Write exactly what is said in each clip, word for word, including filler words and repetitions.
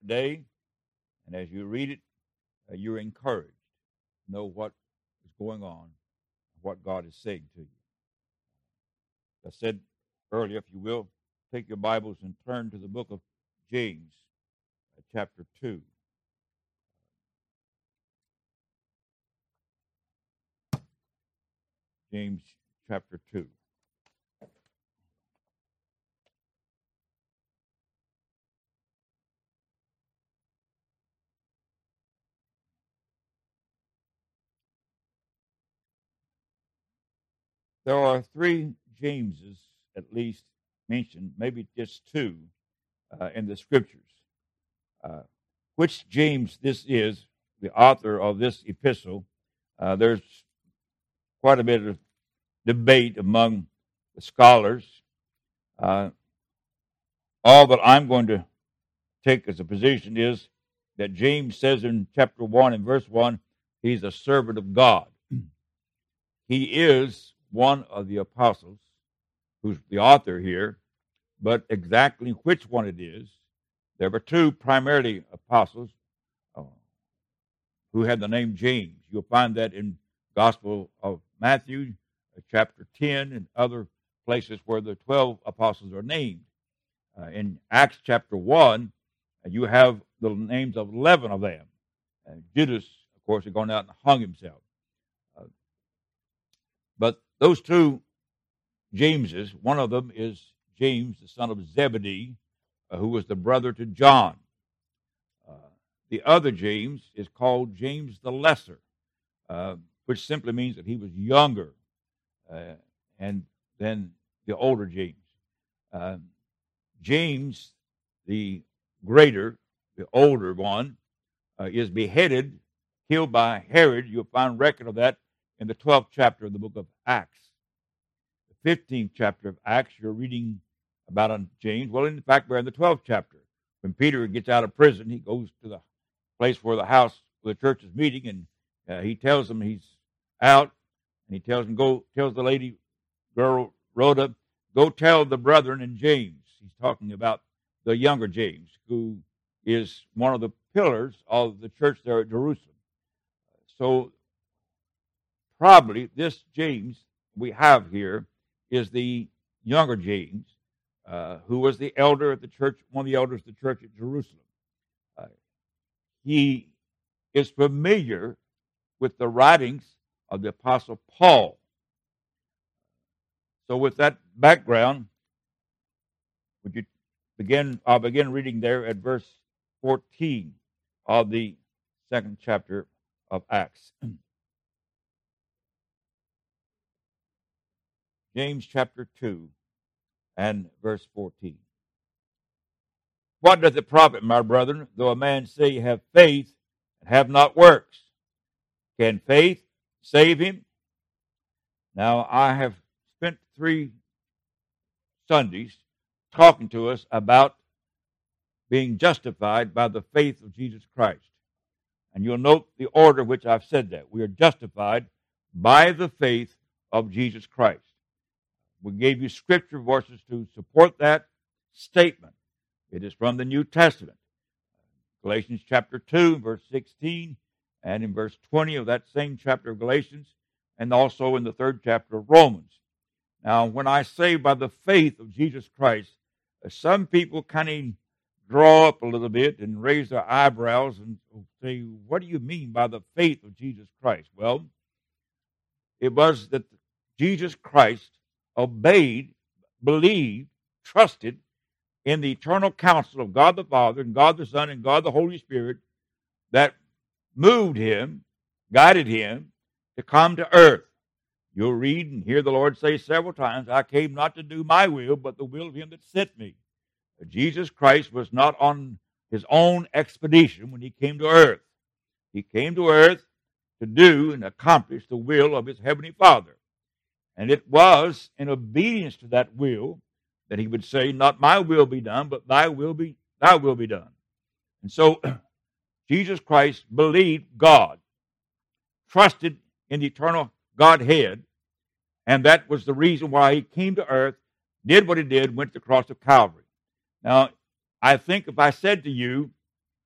today, and as you read it, uh, you're encouraged to know what is going on, what God is saying to you. As I said earlier, if you will, take your Bibles and turn to the book of James, uh, chapter two. James chapter two. There are three Jameses, at least, mentioned, maybe just two, uh, in the scriptures. Uh, which James this is, the author of this epistle, uh, there's quite a bit of debate among the scholars. Uh, all that I'm going to take as a position is that James says in chapter one and verse one, he's a servant of God. He is one of the apostles, who's the author here, but exactly which one it is. There were two primarily apostles uh, who had the name James. You'll find that in Gospel of Matthew, uh, chapter ten, and other places where the twelve apostles are named. Uh, in Acts chapter one, uh, you have the names of eleven of them. Uh, Judas, of course, had gone out and hung himself. Uh, but those two Jameses, one of them is James, the son of Zebedee, uh, who was the brother to John. Uh, the other James is called James the Lesser, uh, which simply means that he was younger uh, and than the older James. Uh, James, the greater, the older one, uh, is beheaded, killed by Herod. You'll find record of that in the twelfth chapter of the book of Acts. The fifteenth chapter of Acts, you're reading about on James. Well, in fact, we're in the twelfth chapter. When Peter gets out of prison, he goes to the place where the house where the church is meeting, and uh, he tells them he's out, and he tells them, go, tells the lady, girl, Rhoda, go tell the brethren and James. He's talking about the younger James, who is one of the pillars of the church there at Jerusalem. So probably this James we have here is the younger James, uh, who was the elder at the church, one of the elders of the church at Jerusalem. Uh, he is familiar with the writings of the Apostle Paul. So with that background, would you begin? I'll begin reading there at verse fourteen of the second chapter of Acts. James chapter two and verse fourteen. What doth it profit, my brethren, though a man say he have faith and have not works? Can faith save him? Now, I have spent three Sundays talking to us about being justified by the faith of Jesus Christ. And you'll note the order which I've said that. We are justified by the faith of Jesus Christ. We gave you scripture verses to support that statement. It is from the New Testament. Galatians chapter two, verse sixteen, and in verse twenty of that same chapter of Galatians, and also in the third chapter of Romans. Now, when I say by the faith of Jesus Christ, some people kind of draw up a little bit and raise their eyebrows and say, what do you mean by the faith of Jesus Christ? Well, it was that Jesus Christ obeyed, believed, trusted in the eternal counsel of God the Father and God the Son and God the Holy Spirit that moved him, guided him to come to earth. You'll read and hear the Lord say several times, I came not to do my will, but the will of him that sent me. But Jesus Christ was not on his own expedition when he came to earth. He came to earth to do and accomplish the will of his heavenly Father. And it was in obedience to that will that he would say, not my will be done, but thy will be, thy will be done. And so Jesus Christ believed God, trusted in the eternal Godhead, and that was the reason why he came to earth, did what he did, went to the cross of Calvary. Now, I think if I said to you,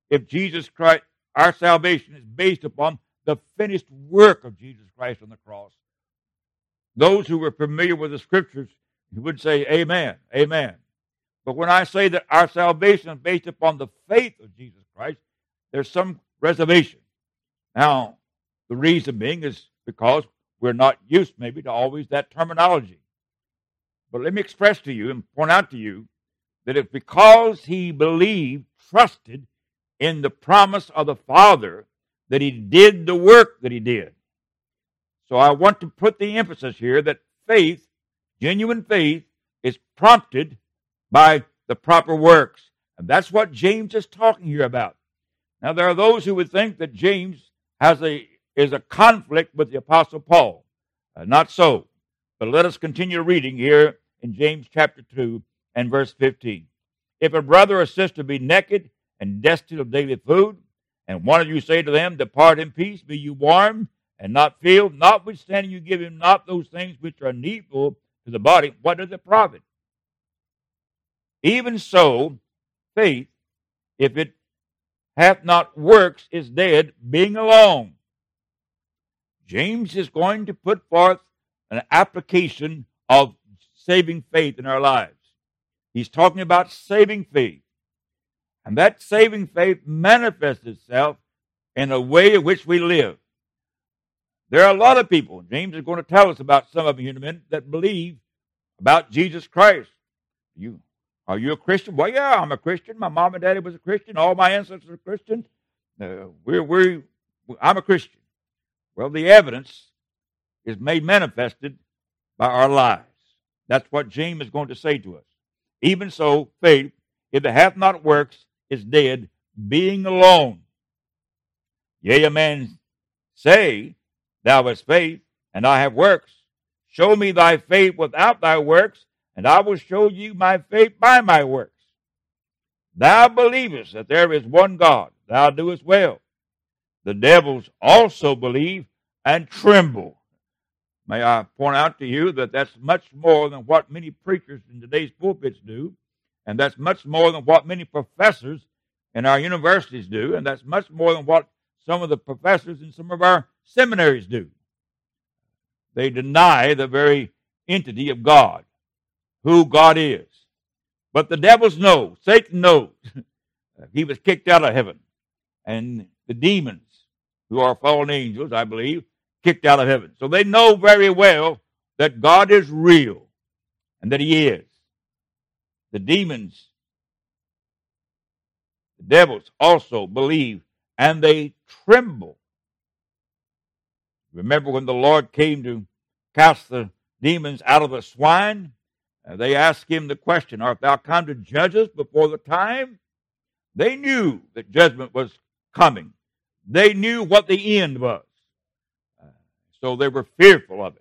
if Jesus Christ, our salvation is based upon the finished work of Jesus Christ on the cross. Those who were familiar with the scriptures would say, amen, amen. But when I say that our salvation is based upon the faith of Jesus Christ, there's some reservation. Now, the reason being is because we're not used maybe to always that terminology. But let me express to you and point out to you that it's because he believed, trusted in the promise of the Father that he did the work that he did. So I want to put the emphasis here that faith, genuine faith, is prompted by the proper works. And that's what James is talking here about. Now, there are those who would think that James has a is a conflict with the Apostle Paul. Uh, not so. But let us continue reading here in James chapter two and verse fifteen. If a brother or sister be naked and destitute of daily food, and one of you say to them, depart in peace, be you warmed and not filled, notwithstanding you give him not those things which are needful to the body, what does it profit? Even so, faith, if it hath not works, is dead, being alone. James is going to put forth an application of saving faith in our lives. He's talking about saving faith. And that saving faith manifests itself in a way in which we live. There are a lot of people, James is going to tell us about some of them here in a minute, that believe about Jesus Christ. You, are you a Christian? Well, yeah, I'm a Christian. My mom and daddy was a Christian. All my ancestors are Christians. Uh, we're, we're, I'm a Christian. Well, the evidence is made manifested by our lives. That's what James is going to say to us. Even so, faith, if it hath not works, is dead, being alone. Yea, a man say, thou hast faith, and I have works. Show me thy faith without thy works, and I will show you my faith by my works. Thou believest that there is one God, thou doest well. The devils also believe and tremble. May I point out to you that that's much more than what many preachers in today's pulpits do, and that's much more than what many professors in our universities do, and that's much more than what some of the professors in some of our seminaries do. They deny the very entity of God, who God is. But the devils know, Satan knows. He was kicked out of heaven, and the demons, who are fallen angels, I believe, kicked out of heaven. So they know very well that God is real and that he is. The demons, the devils also believe and they tremble. Remember when the Lord came to cast the demons out of the swine? Uh, they asked him the question, art thou come to judge us before the time? They knew that judgment was coming. They knew what the end was. Uh, so they were fearful of it.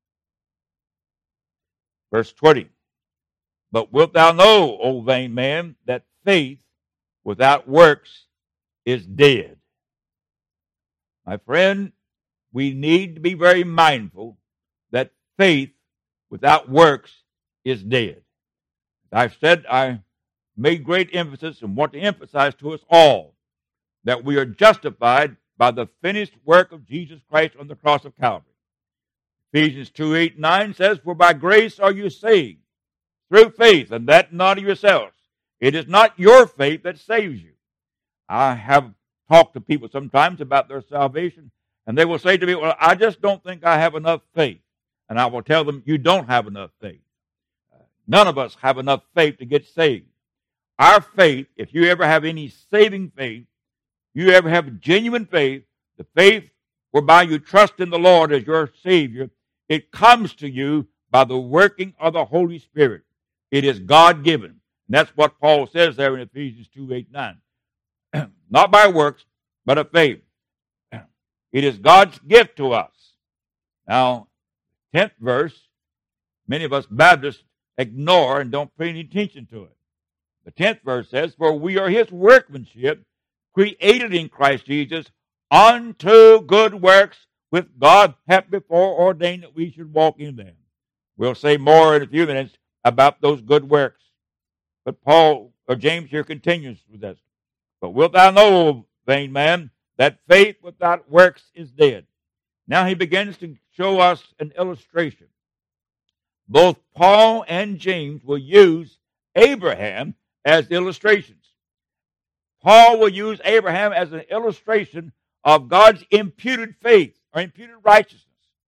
Verse twenty. But wilt thou know, O vain man, that faith without works is dead? My friend, we need to be very mindful that faith without works is dead. I've said, I made great emphasis and want to emphasize to us all that we are justified by the finished work of Jesus Christ on the cross of Calvary. Ephesians two, eight, nine says, for by grace are you saved, through faith, and that not of yourselves. It is not your faith that saves you. I have talked to people sometimes about their salvation, and they will say to me, well, I just don't think I have enough faith. And I will tell them, you don't have enough faith. None of us have enough faith to get saved. Our faith, if you ever have any saving faith, you ever have genuine faith, the faith whereby you trust in the Lord as your Savior, it comes to you by the working of the Holy Spirit. It is God-given. And that's what Paul says there in Ephesians two, eight, nine. Not by works, but of faith. It is God's gift to us. Now, tenth verse, many of us Baptists ignore and don't pay any attention to it. The tenth verse says, for we are his workmanship, created in Christ Jesus unto good works, which God hath before ordained that we should walk in them. We'll say more in a few minutes about those good works. But Paul, or James here continues with this. But wilt thou know, vain man, that faith without works is dead. Now he begins to show us an illustration. Both Paul and James will use Abraham as illustrations. Paul will use Abraham as an illustration of God's imputed faith or imputed righteousness.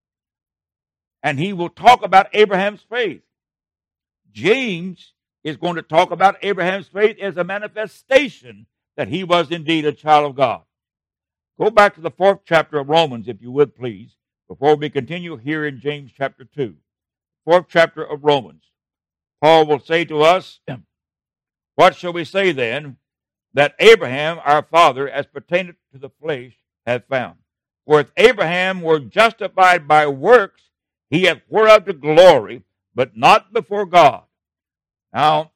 And he will talk about Abraham's faith. James is going to talk about Abraham's faith as a manifestation that he was indeed a child of God. Go back to the fourth chapter of Romans, if you would, please, before we continue here in James chapter two. Fourth chapter of Romans. Paul will say to us, what shall we say then that Abraham, our father, as pertaineth to the flesh, hath found? For if Abraham were justified by works, he hath whereof to glory, but not before God. Now,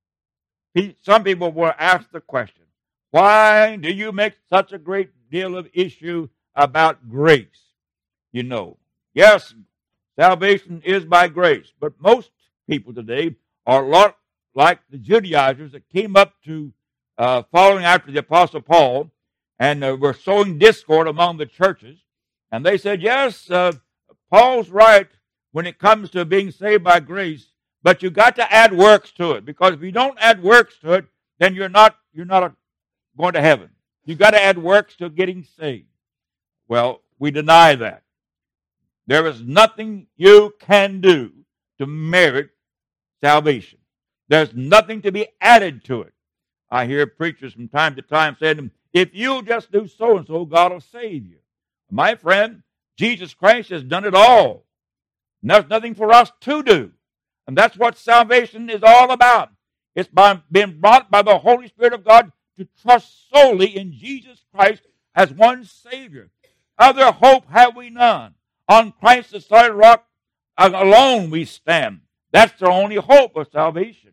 some people will ask the question, why do you make such a great deal of issue about grace? You know, yes, salvation is by grace, but most people today are a lot like the Judaizers that came up to uh, following after the Apostle Paul and uh, were sowing discord among the churches. And they said, yes, uh, Paul's right when it comes to being saved by grace, but you got to add works to it, because if you don't add works to it, then you're not you're not a, going to heaven. You got to add works to getting saved. Well, we deny that. There is nothing you can do to merit salvation. There's nothing to be added to it. I hear preachers from time to time saying, if you just do so and so, God will save you. My friend, Jesus Christ has done it all. And there's nothing for us to do. And that's what salvation is all about. It's by being brought by the Holy Spirit of God to trust solely in Jesus Christ as one Savior. Other hope have we none. On Christ the solid rock alone we stand. That's the only hope of salvation.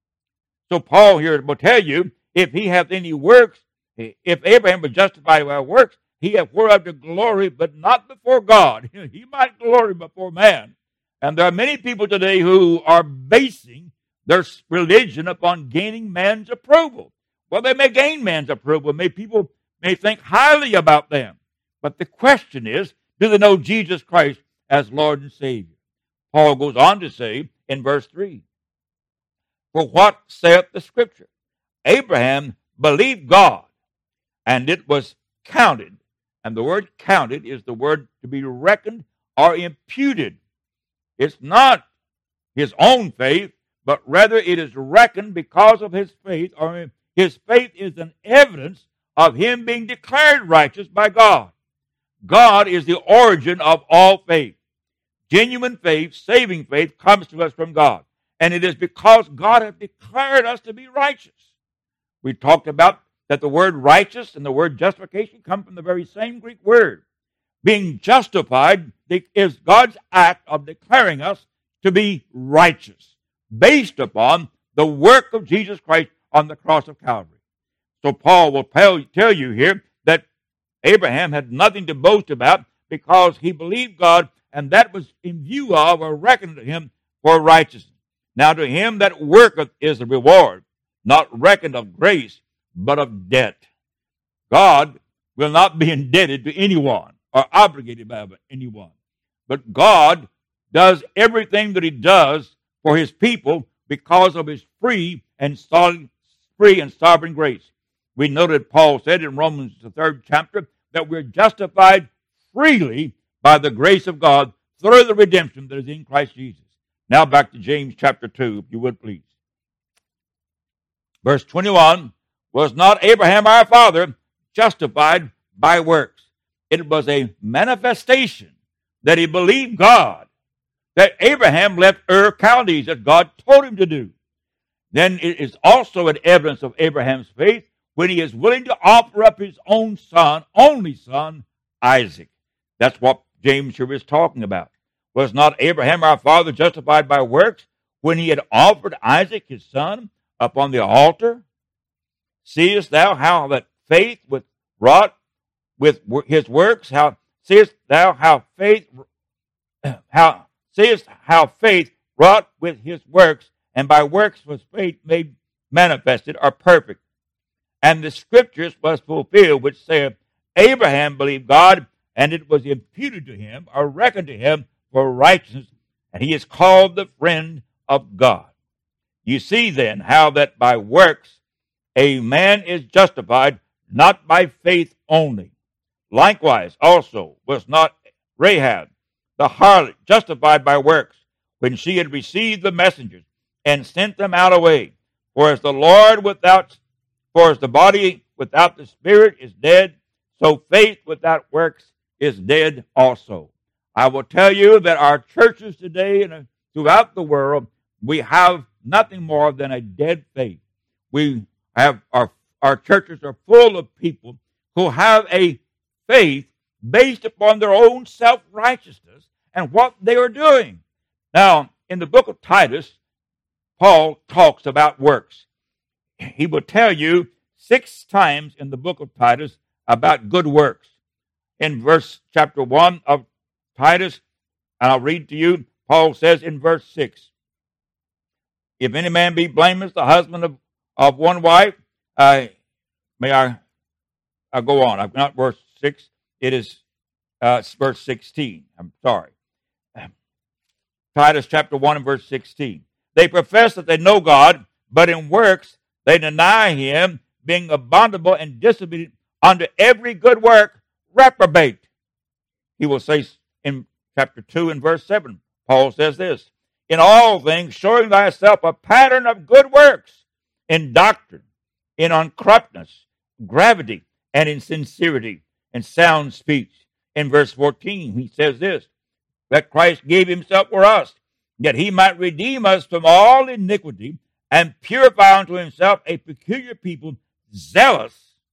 So Paul here will tell you, if he hath any works, if Abraham was justified by works, he hath whereof to glory, but not before God. He might glory before man. And there are many people today who are basing their religion upon gaining man's approval. Well, they may gain man's approval. May people may think highly about them. But the question is, do they know Jesus Christ as Lord and Savior? Paul goes on to say in verse three, for what saith the Scripture? Abraham believed God, and it was counted. And the word counted is the word to be reckoned or imputed. It's not his own faith, but rather it is reckoned because of his faith, or his faith is an evidence of him being declared righteous by God. God is the origin of all faith. Genuine faith, saving faith, comes to us from God. And it is because God has declared us to be righteous. We talked about that the word righteous and the word justification come from the very same Greek word. Being justified is God's act of declaring us to be righteous, based upon the work of Jesus Christ on the cross of Calvary. So Paul will tell, tell you here that Abraham had nothing to boast about because he believed God, and that was in view of or reckoned to him for righteousness. Now to him that worketh is the reward, not reckoned of grace, but of debt. God will not be indebted to anyone or obligated by anyone. But God does everything that he does for his people because of his free and solid, free and sovereign grace. We noted Paul said in Romans, the third chapter, that we're justified freely by the grace of God through the redemption that is in Christ Jesus. Now back to James chapter two, if you would please. Verse twenty-one, was not Abraham our father justified by works? It was a manifestation that he believed God, that Abraham left Ur Chaldees as God told him to do. Then it is also an evidence of Abraham's faith when he is willing to offer up his own son, only son, Isaac. That's what James here is talking about. Was not Abraham our father justified by works when he had offered Isaac his son upon the altar? Seest thou how that faith with wrought with his works? How seest thou how faith how seest how faith wrought with his works, and by works was faith made manifested or perfect? And the scriptures was fulfilled, which saith, Abraham believed God, and it was imputed to him, or reckoned to him for righteousness, and he is called the friend of God. You see then how that by works a man is justified, not by faith only. Likewise also was not Rahab the harlot justified by works, when she had received the messengers and sent them out away. For as the Lord without, for as the body without the spirit is dead, so faith without works is dead also. I will tell you that our churches today and throughout the world, we have nothing more than a dead faith. We have our our churches are full of people who have a faith based upon their own self-righteousness and what they are doing. Now, in the book of Titus, Paul talks about works. He will tell you six times in the book of Titus about good works. In verse chapter one of Titus, and I'll read to you, Paul says in verse six, if any man be blameless, the husband of, of one wife, uh, may I I'll go on. I've not verse six. It is uh, verse sixteen. I'm sorry. Titus chapter one and verse sixteen. They profess that they know God, but in works they deny him, being abominable and disobedient unto every good work, reprobate. He will say in chapter two and verse seven, Paul says this, in all things showing thyself a pattern of good works, in doctrine, in uncorruptness, gravity, and in sincerity, and sound speech. In verse fourteen, he says this, that Christ gave himself for us, that he might redeem us from all iniquity, and purify unto himself a peculiar people, zealous,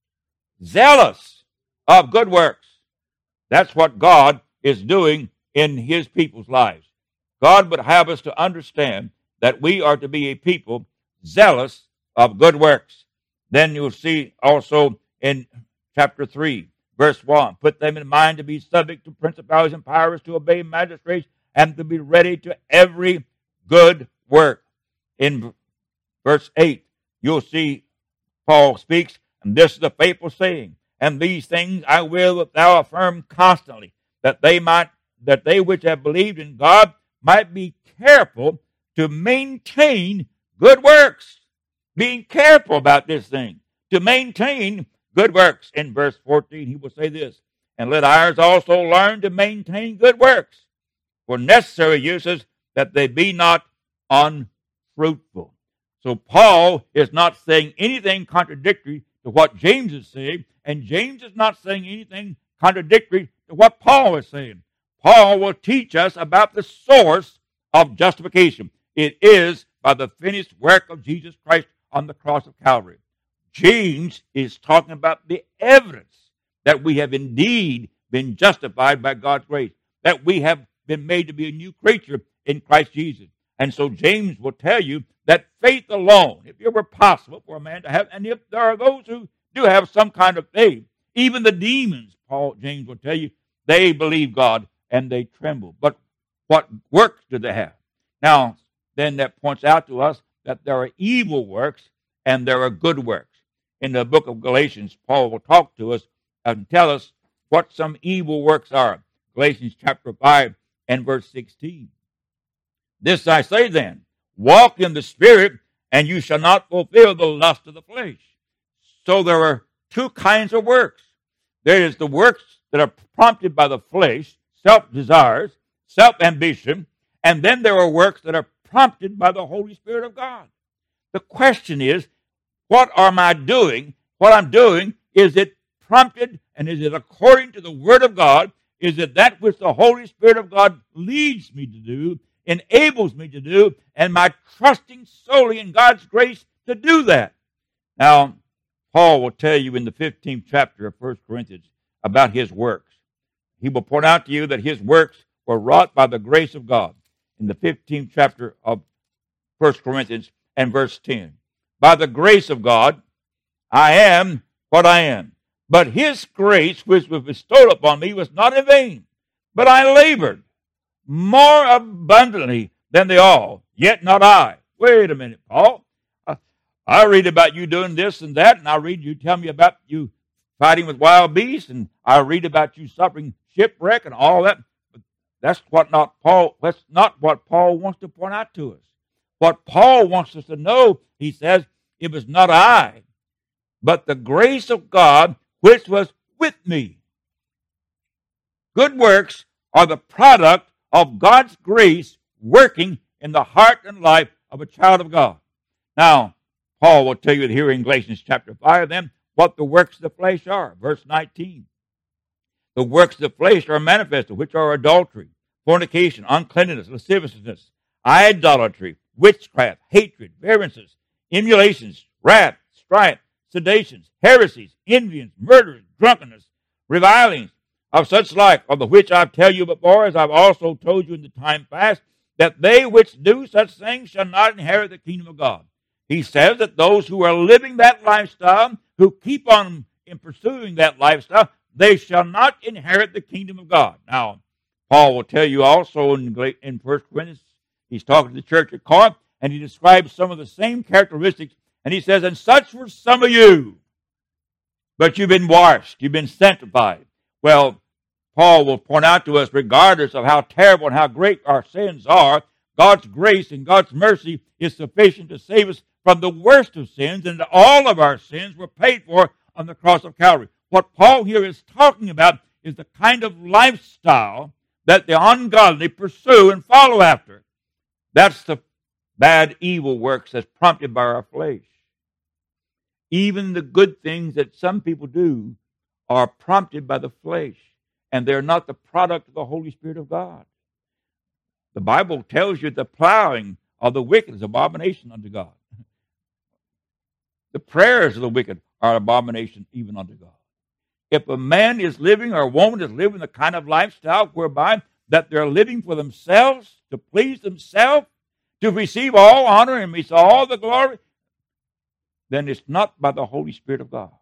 zealous of good works. That's what God is doing in his people's lives. God would have us to understand that we are to be a people zealous of good works. Then you'll see also in chapter three, verse one, put them in mind to be subject to principalities and powers, to obey magistrates, and to be ready to every good work. In verse eight, you'll see Paul speaks, and this is a faithful saying, and these things I will that thou affirm constantly, that they might, that they which have believed in God might be careful to maintain good works. Being careful about this thing, to maintain good works. In verse fourteen, he will say this, and let ours also learn to maintain good works for necessary uses, that they be not unfruitful. So Paul is not saying anything contradictory to what James is saying, and James is not saying anything contradictory to what Paul is saying. Paul will teach us about the source of justification. It is by the finished work of Jesus Christ on the cross of Calvary. James is talking about the evidence that we have indeed been justified by God's grace, that we have been made to be a new creature in Christ Jesus. And so James will tell you that faith alone, if it were possible for a man to have, and if there are those who do have some kind of faith, even the demons, Paul James will tell you, they believe God and they tremble. But what works do they have? Now, then that points out to us that there are evil works and there are good works. In the book of Galatians, Paul will talk to us and tell us what some evil works are. Galatians chapter five and verse sixteen. This I say then, walk in the Spirit, and you shall not fulfill the lust of the flesh. So there are two kinds of works. There is the works that are prompted by the flesh, self-desires, self-ambition, and then there are works that are prompted by the Holy Spirit of God. The question is, what am I doing? What I'm doing, is it prompted and is it according to the Word of God? Is it that which the Holy Spirit of God leads me to do, enables me to do, and my trusting solely in God's grace to do that? Now, Paul will tell you in the fifteenth chapter of First Corinthians about his works. He will point out to you that his works were wrought by the grace of God. In the fifteenth chapter of First Corinthians and verse ten. By the grace of God, I am what I am. But his grace which was bestowed upon me was not in vain, but I labored more abundantly than they all, yet not I. Wait a minute, Paul. Uh, I read about you doing this and that, and I read you tell me about you fighting with wild beasts, and I read about you suffering shipwreck and all that. But that's what not Paul. That's not what Paul wants to point out to us. What Paul wants us to know, he says, it was not I, but the grace of God which was with me. Good works are the product of God's grace working in the heart and life of a child of God. Now, Paul will tell you here in Galatians chapter five then what the works of the flesh are. Verse nineteen. The works of the flesh are manifested, which are adultery, fornication, uncleanness, lasciviousness, idolatry, witchcraft, hatred, variances, emulations, wrath, strife, seditions, heresies, envyings, murders, drunkenness, revilings, of such like, of the which I tell you before, as I've also told you in the time past, that they which do such things shall not inherit the kingdom of God. He says that those who are living that lifestyle, who keep on in pursuing that lifestyle, they shall not inherit the kingdom of God. Now, Paul will tell you also in, in First Corinthians, he's talking to the church at Corinth, and he describes some of the same characteristics, and he says, and such were some of you, but you've been washed, you've been sanctified. Well, Paul will point out to us, regardless of how terrible and how great our sins are, God's grace and God's mercy is sufficient to save us from the worst of sins, and that all of our sins were paid for on the cross of Calvary. What Paul here is talking about is the kind of lifestyle that the ungodly pursue and follow after. That's the bad, evil works that's prompted by our flesh. Even the good things that some people do are prompted by the flesh, and they're not the product of the Holy Spirit of God. The Bible tells you the plowing of the wicked is abomination unto God. The prayers of the wicked are abomination even unto God. If a man is living or a woman is living the kind of lifestyle whereby that they're living for themselves, to please themselves, to receive all honor and receive all the glory, then it's not by the Holy Spirit of God.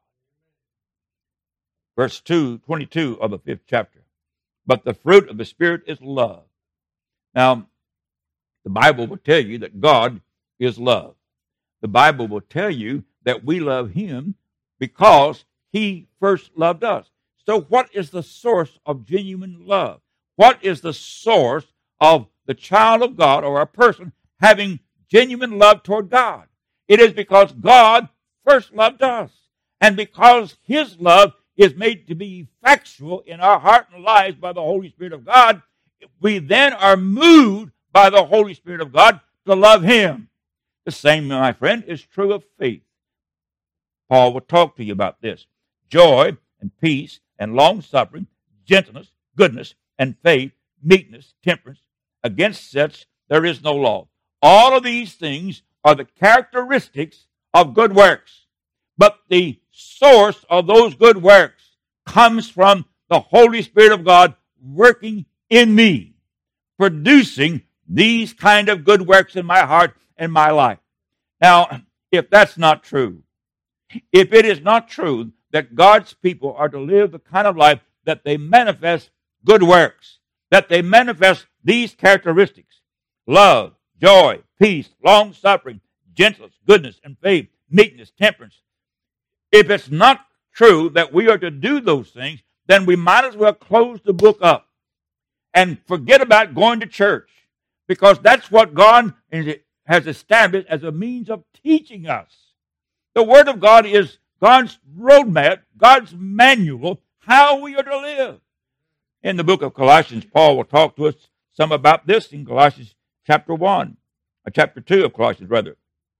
Verse two, twenty-two of the fifth chapter. But the fruit of the Spirit is love. Now, the Bible will tell you that God is love. The Bible will tell you that we love Him because He first loved us. So what is the source of genuine love? What is the source of the child of God or a person having genuine love toward God? It is because God first loved us. And because His love is made to be effectual in our heart and lives by the Holy Spirit of God, we then are moved by the Holy Spirit of God to love Him. The same, my friend, is true of faith. Paul will talk to you about this. Joy and peace and long-suffering, gentleness, goodness, and faith, meekness, temperance. Against such there is no law. All of these things are the characteristics of good works. But the source of those good works comes from the Holy Spirit of God working in me, producing these kind of good works in my heart and my life. Now, if that's not true, if it is not true that God's people are to live the kind of life that they manifest good works, that they manifest these characteristics, love, joy, peace, long-suffering, gentleness, goodness, and faith, meekness, temperance. If it's not true that we are to do those things, then we might as well close the book up and forget about going to church, because that's what God has established as a means of teaching us. The Word of God is God's roadmap, God's manual, how we are to live. In the book of Colossians, Paul will talk to us some about this in Colossians chapter one, or chapter two of Colossians, rather.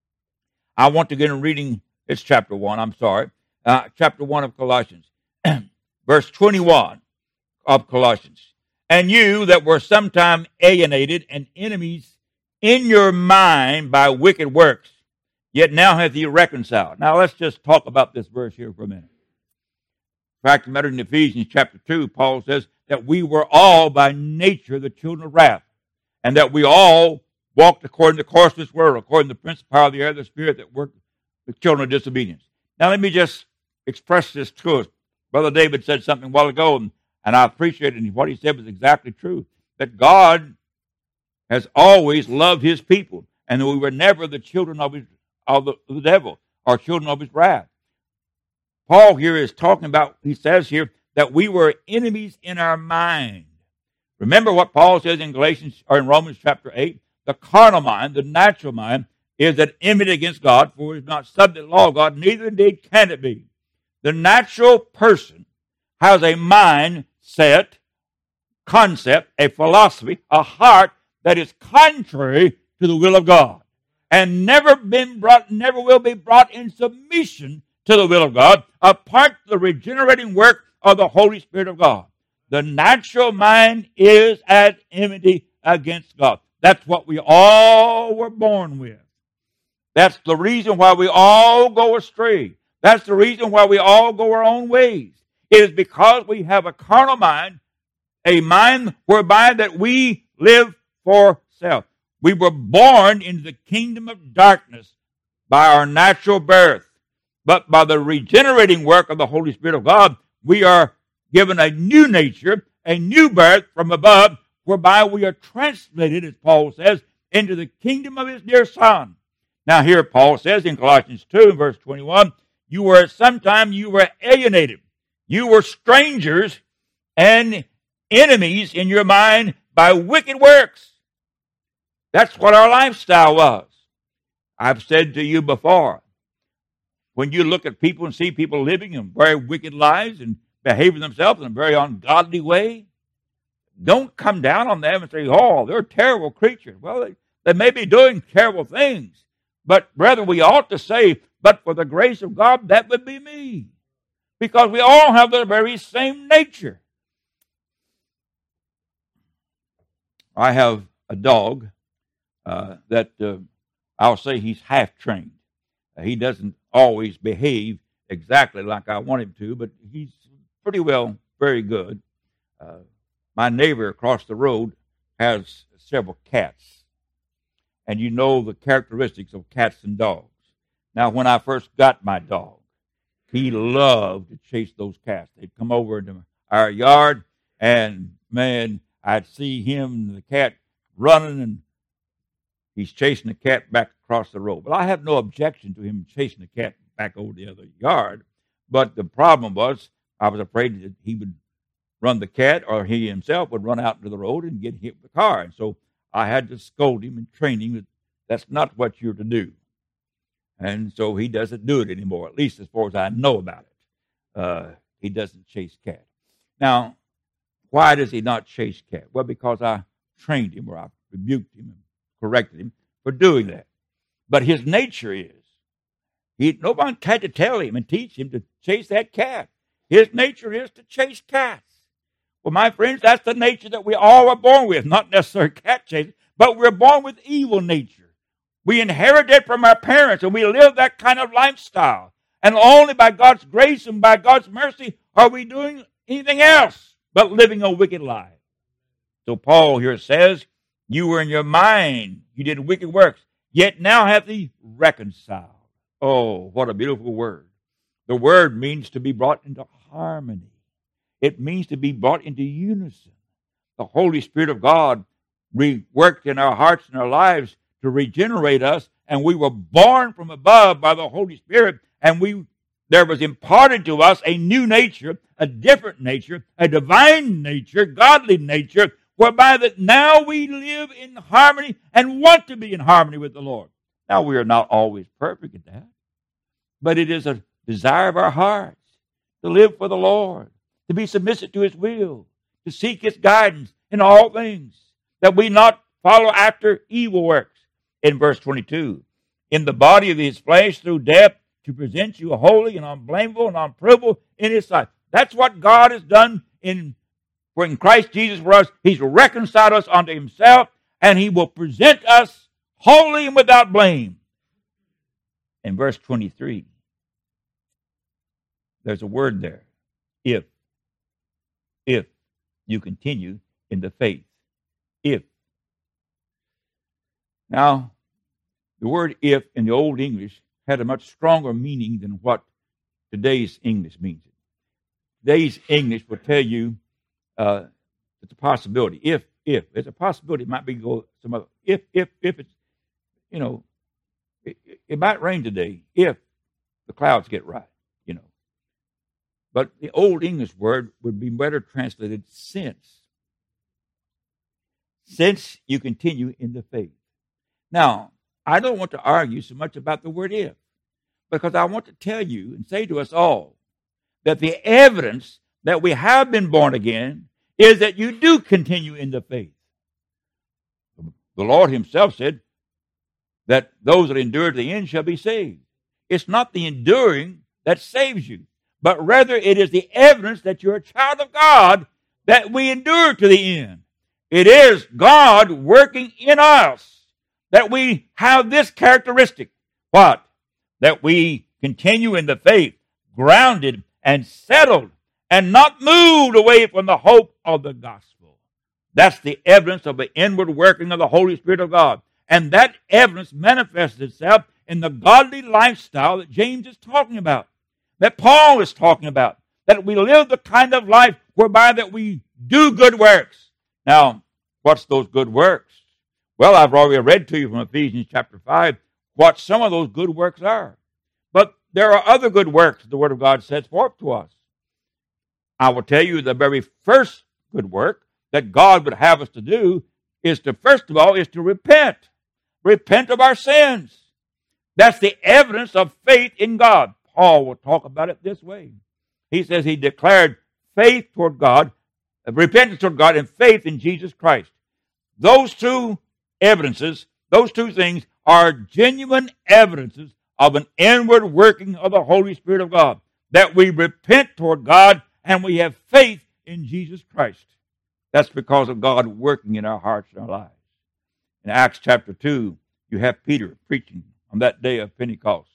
I want to get in reading, it's chapter one, I'm sorry, uh, chapter one of Colossians, verse twenty-one of Colossians. And you that were sometime alienated and enemies in your mind by wicked works, yet now hath he reconciled. Now let's just talk about this verse here for a minute. In fact, the matter in Ephesians chapter two, Paul says that we were all by nature the children of wrath, and that we all walked according to the course of this world, according to the prince of power of the air, the spirit that worked the children of disobedience. Now let me just express this to us. Brother David said something a while ago, and, and I appreciate it, and what he said was exactly true, that God has always loved his people, and we were never the children of his, of the, the devil, or children of his wrath. Paul here is talking about, he says here, that we were enemies in our mind. Remember what Paul says in Galatians or in Romans chapter eight? The carnal mind, the natural mind, is at enmity against God, for it is not subject to the law of God, neither indeed can it be. The natural person has a mind set, concept, a philosophy, a heart that is contrary to the will of God, and never been brought, never will be brought in submission to the will of God, apart from the regenerating work of the Holy Spirit of God. The natural mind is at enmity against God. That's what we all were born with. That's the reason why we all go astray. That's the reason why we all go our own ways. It is because we have a carnal mind, a mind whereby that we live for self. We were born into the kingdom of darkness by our natural birth. But by the regenerating work of the Holy Spirit of God, we are given a new nature, a new birth from above, whereby we are translated, as Paul says, into the kingdom of his dear Son. Now here Paul says in Colossians two, verse twenty-one, you were at some time you were alienated. You were strangers and enemies in your mind by wicked works. That's what our lifestyle was. I've said to you before, when you look at people and see people living in very wicked lives and behaving themselves in a very ungodly way, don't come down on them and say, oh, they're terrible creatures. Well, they, they may be doing terrible things, but rather we ought to say, but for the grace of God, that would be me. Because we all have the very same nature. I have a dog uh, that uh, I'll say he's half trained. Uh, he doesn't always behave exactly like I want him to, but he's pretty well very good. Uh, my neighbor across the road has several cats. And you know the characteristics of cats and dogs. Now, when I first got my dog, he loved to chase those cats. They'd come over into our yard, and, man, I'd see him and the cat running, and he's chasing the cat back across the road. But I have no objection to him chasing the cat back over the other yard. But the problem was I was afraid that he would run the cat, or he himself would run out into the road and get hit with the car. And so I had to scold him and train him that that's not what you're to do. And so he doesn't do it anymore, at least as far as I know about it. Uh, he doesn't chase cat. Now, why does he not chase cat? Well, because I trained him, or I rebuked him and corrected him for doing that. But his nature is, he, nobody had to tell him and teach him to chase that cat. His nature is to chase cats. Well, my friends, that's the nature that we all are born with, not necessarily cat chasing, but we're born with evil nature. We inherit it from our parents, and we live that kind of lifestyle. And only by God's grace and by God's mercy are we doing anything else but living a wicked life. So Paul here says, you were in your mind, you did wicked works, yet now have thee reconciled. Oh, what a beautiful word. The word means to be brought into harmony. It means to be brought into unison. The Holy Spirit of God worked in our hearts and our lives to regenerate us, and we were born from above by the Holy Spirit, and we there was imparted to us a new nature, a different nature, a divine nature, godly nature, whereby that now we live in harmony and want to be in harmony with the Lord. Now, we are not always perfect at that, but it is a desire of our hearts to live for the Lord, to be submissive to his will, to seek his guidance in all things, that we not follow after evil works. In verse twenty-two, in the body of his flesh through death, to present you holy and unblameable and unprovable in his sight. That's what God has done in, in Christ Jesus for us. He's reconciled us unto himself, and he will present us holy and without blame. In verse twenty-three, there's a word there. If. If you continue in the faith. If. Now, the word if in the Old English had a much stronger meaning than what today's English means. Today's English will tell you uh, it's a possibility. If, if. There's a possibility it might be go some other. If, if, if it's, you know, It, it might rain today if the clouds get right, you know. But the old English word would be better translated since. Since you continue in the faith. Now, I don't want to argue so much about the word if, because I want to tell you and say to us all that the evidence that we have been born again is that you do continue in the faith. The Lord himself said that those that endure to the end shall be saved. It's not the enduring that saves you, but rather it is the evidence that you're a child of God that we endure to the end. It is God working in us that we have this characteristic. What? That we continue in the faith, grounded and settled, and not moved away from the hope of the gospel. That's the evidence of the inward working of the Holy Spirit of God. And that evidence manifests itself in the godly lifestyle that James is talking about, that Paul is talking about, that we live the kind of life whereby that we do good works. Now, what's those good works? Well, I've already read to you from Ephesians chapter five what some of those good works are. But there are other good works the Word of God sets forth to us. I will tell you the very first good work that God would have us to do is to, first of all, is to repent. Repent of our sins. That's the evidence of faith in God. Paul will talk about it this way. He says he declared faith toward God, repentance toward God, and faith in Jesus Christ. Those two evidences, those two things are genuine evidences of an inward working of the Holy Spirit of God. That we repent toward God and we have faith in Jesus Christ. That's because of God working in our hearts and our lives. In Acts chapter two, you have Peter preaching on that day of Pentecost.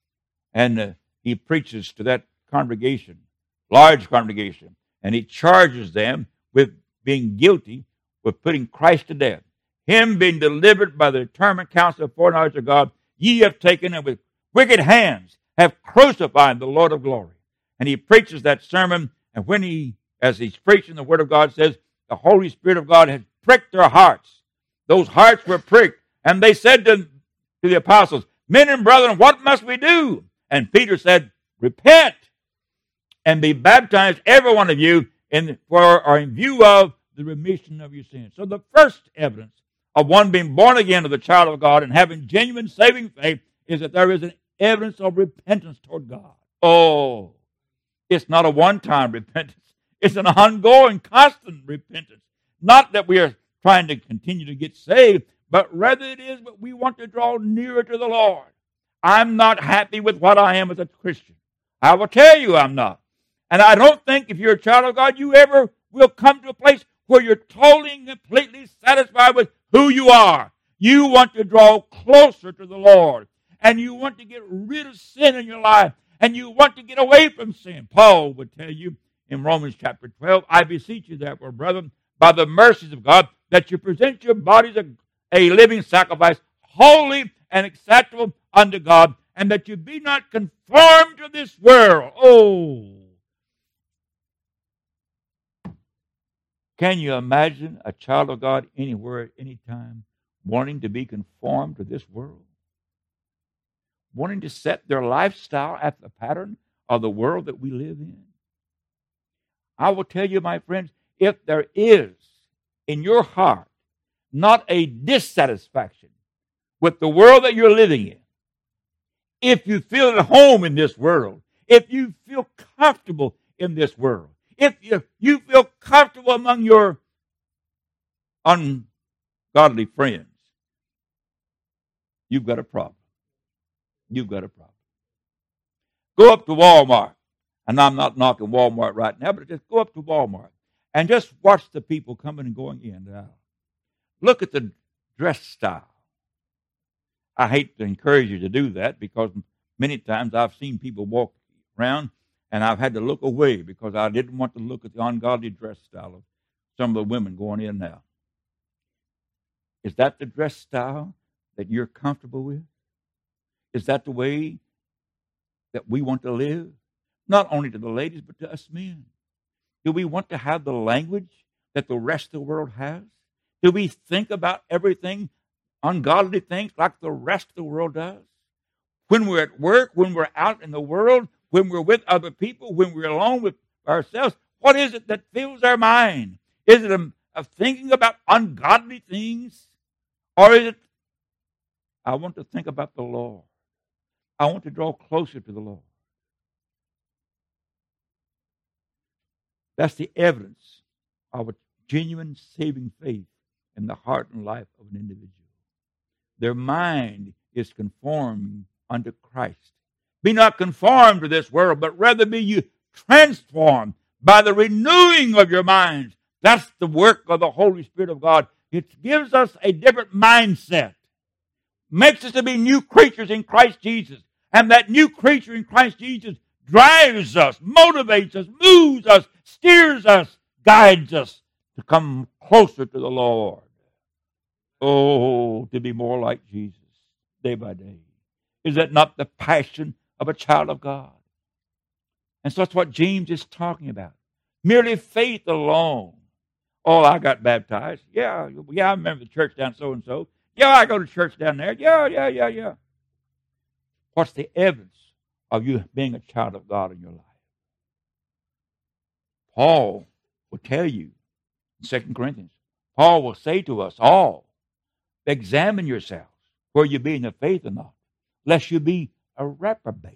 And uh, he preaches to that congregation, large congregation, and he charges them with being guilty with putting Christ to death. Him being delivered by the determined counsel of foreknowledge of God, ye have taken and with wicked hands have crucified the Lord of glory. And he preaches that sermon, and when he, as he's preaching, the Word of God says, the Holy Spirit of God has pricked their hearts. Those hearts were pricked, and they said to, to the apostles, men and brethren, what must we do? And Peter said, repent and be baptized, every one of you, in for or in view of the remission of your sins. So the first evidence of one being born again of the child of God and having genuine saving faith is that there is an evidence of repentance toward God. Oh, it's not a one-time repentance. It's an ongoing, constant repentance. Not that we are trying to continue to get saved, but rather it is that we want to draw nearer to the Lord. I'm not happy with what I am as a Christian. I will tell you I'm not. And I don't think if you're a child of God, you ever will come to a place where you're totally and completely satisfied with who you are. You want to draw closer to the Lord. And you want to get rid of sin in your life. And you want to get away from sin. Paul would tell you in Romans chapter twelve, I beseech you therefore, brethren, by the mercies of God, that you present your bodies a, a living sacrifice, holy and acceptable unto God, and that you be not conformed to this world. Oh! Can you imagine a child of God anywhere at any time wanting to be conformed to this world? Wanting to set their lifestyle after the pattern of the world that we live in? I will tell you, my friends, if there is in your heart not a dissatisfaction with the world that you're living in, if you feel at home in this world, if you feel comfortable in this world, if you, you feel comfortable among your ungodly friends, you've got a problem. You've got a problem. Go up to Walmart, and I'm not knocking Walmart right now, but just go up to Walmart and just watch the people coming and going in and out. Look at the dress style. I hate to encourage you to do that because many times I've seen people walk around and I've had to look away because I didn't want to look at the ungodly dress style of some of the women going in now. Is that the dress style that you're comfortable with? Is that the way that we want to live? Not only to the ladies, but to us men. Do we want to have the language that the rest of the world has? Do we think about everything, ungodly things, like the rest of the world does? When we're at work, when we're out in the world, when we're with other people, when we're alone with ourselves, what is it that fills our mind? Is it a, a thinking about ungodly things? Or is it, I want to think about the Lord. I want to draw closer to the Lord. That's the evidence of a genuine saving faith in the heart and life of an individual. Their mind is conformed unto Christ. Be not conformed to this world, but rather be you transformed by the renewing of your minds. That's the work of the Holy Spirit of God. It gives us a different mindset, makes us to be new creatures in Christ Jesus. And that new creature in Christ Jesus drives us, motivates us, moves us, steers us, guides us to come closer to the Lord. Oh, to be more like Jesus day by day. Is that not the passion of a child of God? And so that's what James is talking about. Merely faith alone. Oh, I got baptized. Yeah, yeah, I remember the church down so-and-so. Yeah, I go to church down there. Yeah, yeah, yeah, yeah. What's the evidence of you being a child of God in your life? Paul will tell you in Second Corinthians, Paul will say to us all, examine yourselves where you be in the faith or not, lest you be a reprobate.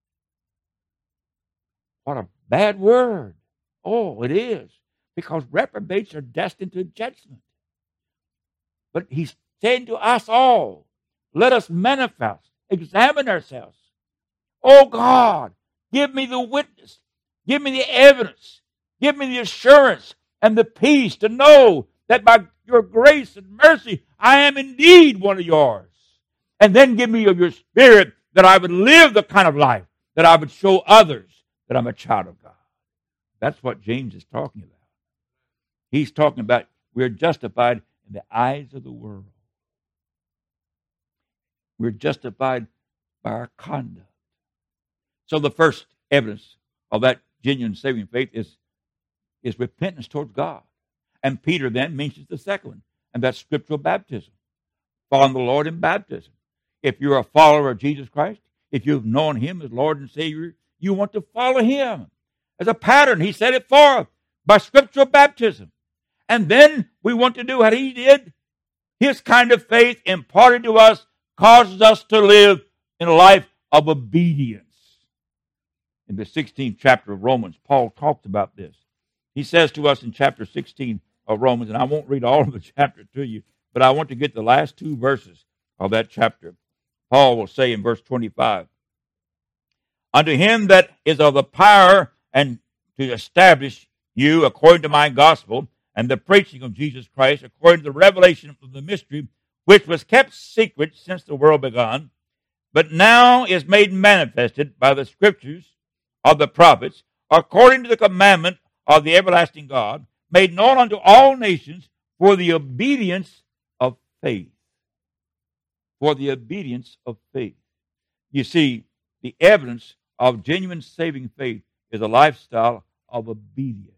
What a bad word. Oh, it is. Because reprobates are destined to judgment. But he's saying to us all, let us manifest, examine ourselves. Oh God, give me the witness. Give me the evidence. Give me the assurance and the peace to know that by your grace and mercy, I am indeed one of yours. And then give me of your Spirit that I would live the kind of life that I would show others that I'm a child of God. That's what James is talking about. He's talking about we're justified in the eyes of the world. We're justified by our conduct. So the first evidence of that genuine saving faith is, is repentance towards God. And Peter then mentions the second one, and that's scriptural baptism. Following the Lord in baptism. If you're a follower of Jesus Christ, if you've known Him as Lord and Savior, you want to follow Him as a pattern. He said it for us by scriptural baptism. And then we want to do what He did. His kind of faith imparted to us causes us to live in a life of obedience. In the sixteenth chapter of Romans, Paul talks about this. He says to us in chapter sixteen of Romans, and I won't read all of the chapter to you, but I want to get the last two verses of that chapter. Paul will say in verse twenty-five, unto Him that is of the power and to establish you according to my gospel and the preaching of Jesus Christ, according to the revelation of the mystery, which was kept secret since the world began, but now is made manifested by the scriptures of the prophets, according to the commandment of the everlasting God, made known unto all nations for the obedience of faith. For the obedience of faith. You see, the evidence of genuine saving faith is a lifestyle of obedience.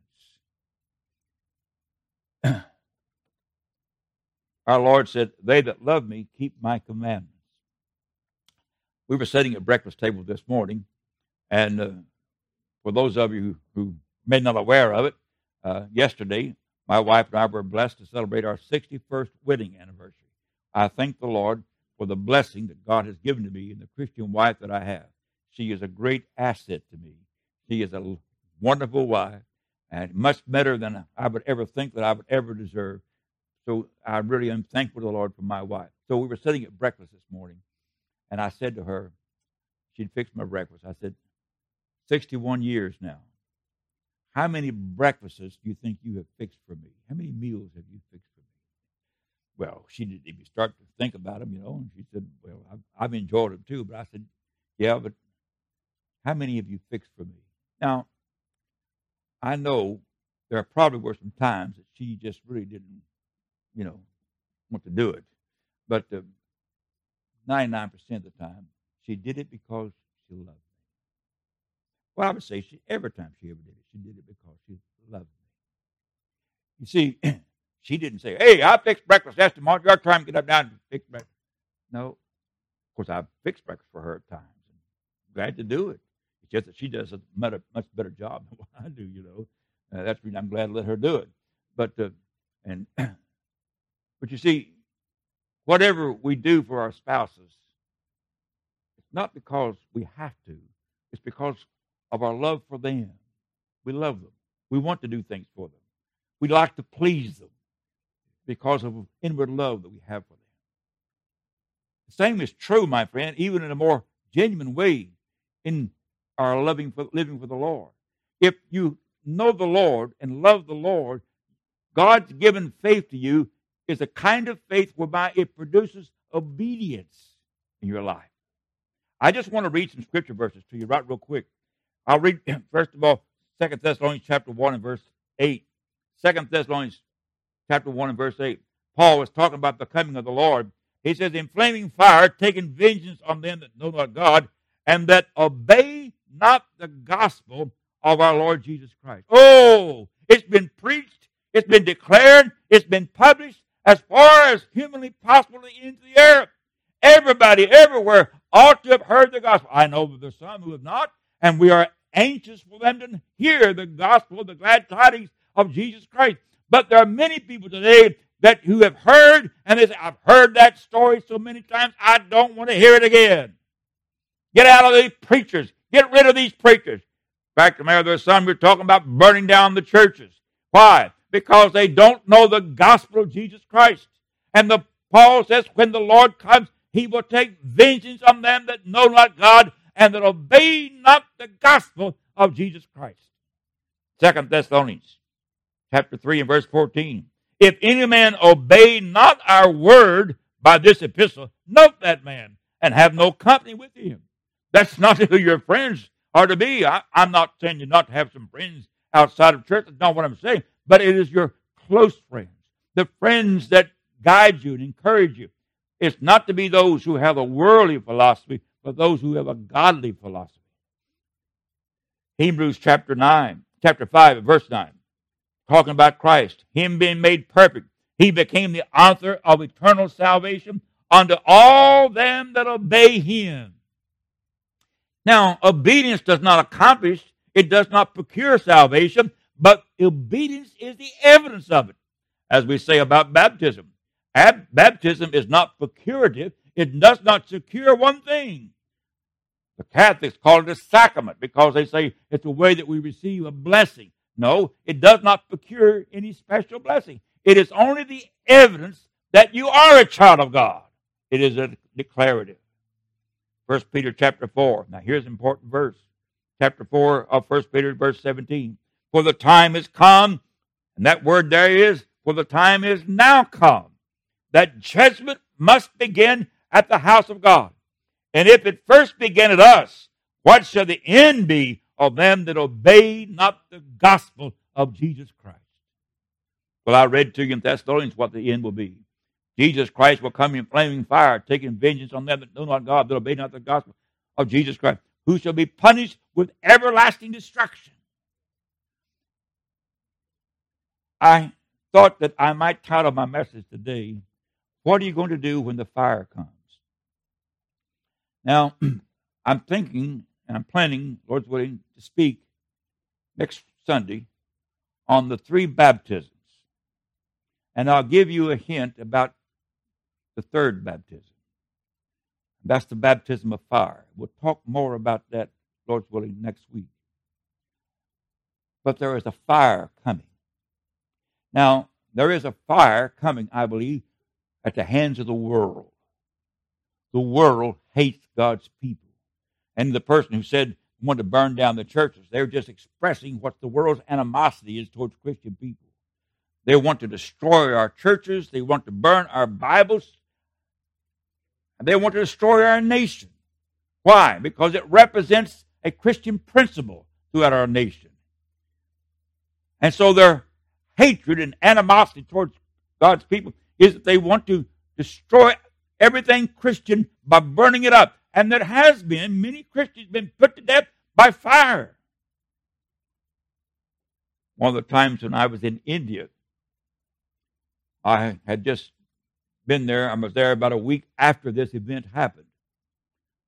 Our Lord said, they that love me keep my commandments. We were sitting at breakfast table this morning, and uh, for those of you who, who may not be aware of it, uh, yesterday, my wife and I were blessed to celebrate our sixty-first wedding anniversary. I thank the Lord for the blessing that God has given to me and the Christian wife that I have. She is a great asset to me. She is a wonderful wife, and much better than I would ever think that I would ever deserve. So I really am thankful to the Lord for my wife. So we were sitting at breakfast this morning, and I said to her, she'd fixed my breakfast. I said, sixty-one years now. How many breakfasts do you think you have fixed for me? How many meals have you fixed for me? Well, she didn't even start to think about them, you know, and she said, well, I've, I've enjoyed them too. But I said, yeah, but how many have you fixed for me? Now, I know there probably were some times that she just really didn't, you know, want to do it. But uh, ninety-nine percent of the time, she did it because she loved me. Well, I would say she, every time she ever did it, she did it because she loved me. You see, she didn't say, hey, I fixed breakfast. That's tomorrow. Your time to get up now and fix breakfast. No. Of course, I've fixed breakfast for her at times. Glad to do it. It's just that she does a much, much better job than what I do, you know. Uh, that's the reason I'm glad to let her do it. But, uh, and, but you see, whatever we do for our spouses, it's not because we have to. It's because of our love for them. We love them. We want to do things for them. We like to please them because of inward love that we have for them. The same is true, my friend, even in a more genuine way in our loving for, living for the Lord. If you know the Lord and love the Lord, God's given faith to you is a kind of faith whereby it produces obedience in your life. I just want to read some scripture verses to you right real quick. I'll read, first of all, Second Thessalonians chapter one and verse eight. Second Thessalonians chapter one and verse eight. Paul was talking about the coming of the Lord. He says, in flaming fire, taking vengeance on them that know not God, and that obey not the gospel of our Lord Jesus Christ. Oh, it's been preached, it's been declared, it's been published as far as humanly possible into the earth. Everybody, everywhere, ought to have heard the gospel. I know that there's some who have not, and we are anxious for them to hear the gospel, the glad tidings of Jesus Christ. But there are many people today that who have heard, and they say, I've heard that story so many times, I don't want to hear it again. Get out of these preachers. Get rid of these preachers. In fact, there's some who are talking about burning down the churches. Why? Because they don't know the gospel of Jesus Christ. And the Paul says, when the Lord comes, he will take vengeance on them that know not God and that obey not the gospel of Jesus Christ. Second Thessalonians chapter three and verse fourteen. If any man obey not our word by this epistle, note that man and have no company with him. That's not who your friends are to be. I, I'm not saying you not to have some friends outside of church. That's not what I'm saying. But it is your close friends, the friends that guide you and encourage you. It's not to be those who have a worldly philosophy, but those who have a godly philosophy. Hebrews chapter nine, chapter five, verse nine, talking about Christ, him being made perfect. He became the author of eternal salvation unto all them that obey him. Now, obedience does not accomplish, it does not procure salvation, but obedience is the evidence of it. As we say about baptism, Ab- baptism is not procurative. It does not secure one thing. The Catholics call it a sacrament because they say it's a way that we receive a blessing. No, it does not procure any special blessing. It is only the evidence that you are a child of God. It is a declarative. First Peter chapter four. Now here's an important verse. Chapter four of First Peter, verse seventeen. For the time is come, and that word there is, for the time is now come, that judgment must begin at the house of God. And if it first begin at us, what shall the end be of them that obey not the gospel of Jesus Christ? Well, I read to you in Thessalonians what the end will be. Jesus Christ will come in flaming fire, taking vengeance on them that know not God, that obey not the gospel of Jesus Christ, who shall be punished with everlasting destruction. I thought that I might title my message today, what are you going to do when the fire comes? Now, I'm thinking and I'm planning, Lord's willing, to speak next Sunday on the three baptisms. And I'll give you a hint about the third baptism. That's the baptism of fire. We'll talk more about that, Lord's willing, next week. But there is a fire coming. Now, there is a fire coming, I believe, at the hands of the world. The world hates God's people. And the person who said wanted to burn down the churches, they're just expressing what the world's animosity is towards Christian people. They want to destroy our churches. They want to burn our Bibles. And they want to destroy our nation. Why? Because it represents a Christian principle throughout our nation. And so their hatred and animosity towards God's people is that they want to destroy everything Christian by burning it up. And there has been, many Christians been put to death by fire. One of the times when I was in India, I had just been there. I was there about a week after this event happened.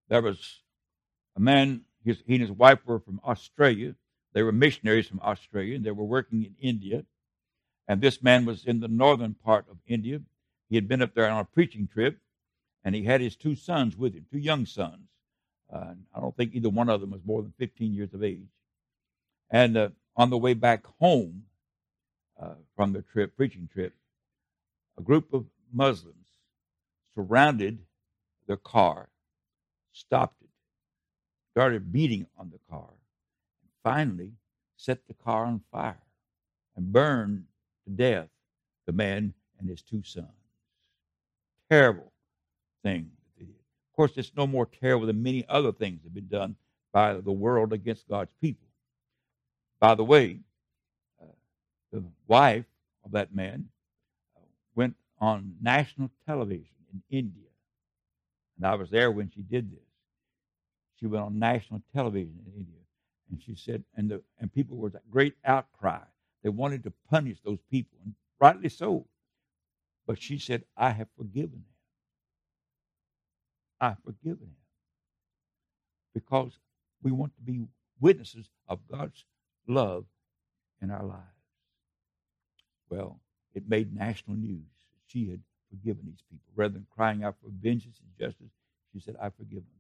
There was a man, his, he and his wife were from Australia. They were missionaries from Australia, and they were working in India. And this man was in the northern part of India. He had been up there on a preaching trip, and he had his two sons with him, two young sons. Uh, I don't think either one of them was more than fifteen years of age. And uh, on the way back home uh, from the trip, preaching trip, a group of Muslims surrounded their car, stopped it, started beating on the car, and finally set the car on fire and burned to death the man and his two sons. Terrible thing that they did. Of course, it's no more terrible than many other things that have been done by the world against God's people. By the way, uh, the wife of that man uh, went on national television in India. And I was there when she did this. She went on national television in India. And she said, and the and people were a great outcry. They wanted to punish those people, and rightly so. But she said, I have forgiven them. I have forgiven him. Because we want to be witnesses of God's love in our lives. Well, it made national news. She had forgiven these people. Rather than crying out for vengeance and justice, she said, I forgive them.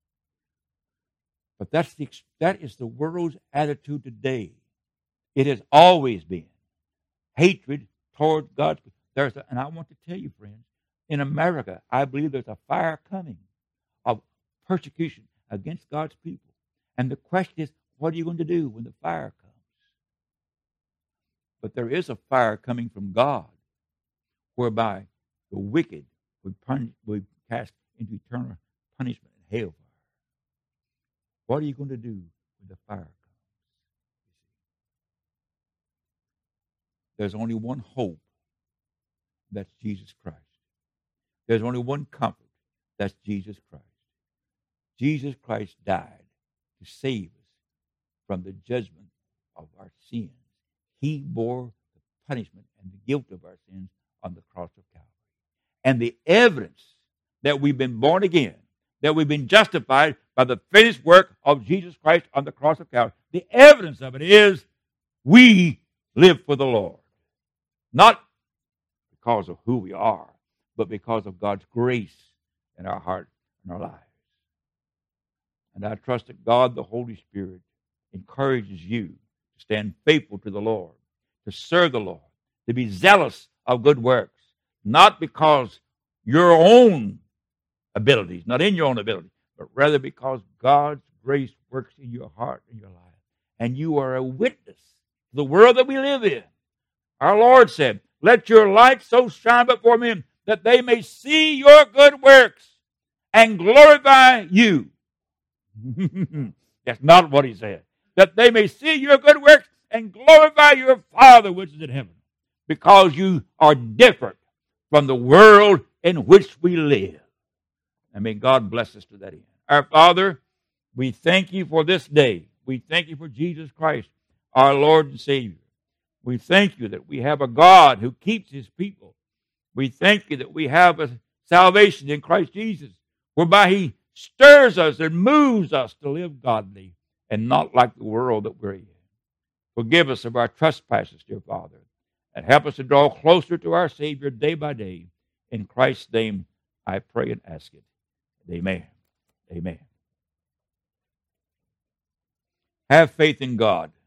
But that's the, that is the world's attitude today. It has always been hatred toward God's people. There's a, and I want to tell you, friends, in America, I believe there's a fire coming of persecution against God's people. And the question is, what are you going to do when the fire comes? But there is a fire coming from God, whereby the wicked would punish, would cast into eternal punishment and hellfire. What are you going to do when the fire comes? There's only one hope. That's Jesus Christ. There's only one comfort. That's Jesus Christ. Jesus Christ died to save us from the judgment of our sins. He bore the punishment and the guilt of our sins on the cross of Calvary. And the evidence that we've been born again, that we've been justified by the finished work of Jesus Christ on the cross of Calvary, the evidence of it is we live for the Lord. Not because of who we are, but because of God's grace in our heart and our lives. And I trust that God, the Holy Spirit, encourages you to stand faithful to the Lord, to serve the Lord, to be zealous of good works, not because your own abilities, not in your own ability, but rather because God's grace works in your heart and your life. And you are a witness to the world that we live in. Our Lord said, let your light so shine before men that they may see your good works and glorify you. That's not what he said. That they may see your good works and glorify your Father which is in heaven. Because you are different from the world in which we live. And may God bless us to that end. Our Father, we thank you for this day. We thank you for Jesus Christ, our Lord and Savior. We thank you that we have a God who keeps his people. We thank you that we have a salvation in Christ Jesus, whereby he stirs us and moves us to live godly and not like the world that we're in. Forgive us of our trespasses, dear Father, and help us to draw closer to our Savior day by day. In Christ's name, I pray and ask it. Amen. Amen. Have faith in God.